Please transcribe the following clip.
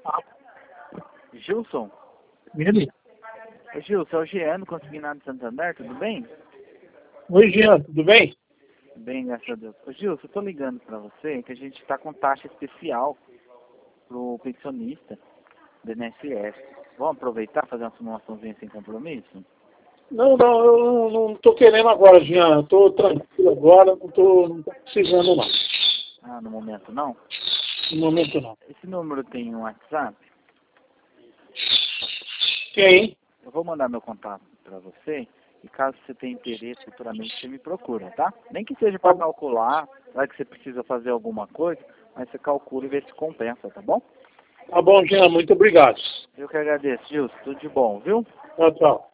Gilson? Ele? Ô, Gilson, é o Jean, do Consignado de Santander, tudo bem? Oi, Jean, tudo bem? Bem, graças a Deus. Ô, Gilson, eu tô ligando pra você que a gente tá com taxa especial pro pensionista do INSS. Vamos aproveitar e fazer uma simulaçãozinha sem compromisso? Não, eu não tô querendo agora, Jean. Eu tô tranquilo agora, não tô precisando não. Ah, no momento não? No momento não. Esse número tem um WhatsApp? Quem? Eu vou mandar meu contato pra você e caso você tenha interesse futuramente, você me procura, tá? Nem que seja para calcular, vai que você precisa fazer alguma coisa, mas você calcula e vê se compensa, tá bom? Tá bom, Jean, muito obrigado. Eu que agradeço, Gilson. Tudo de bom, viu? Tchau, tchau.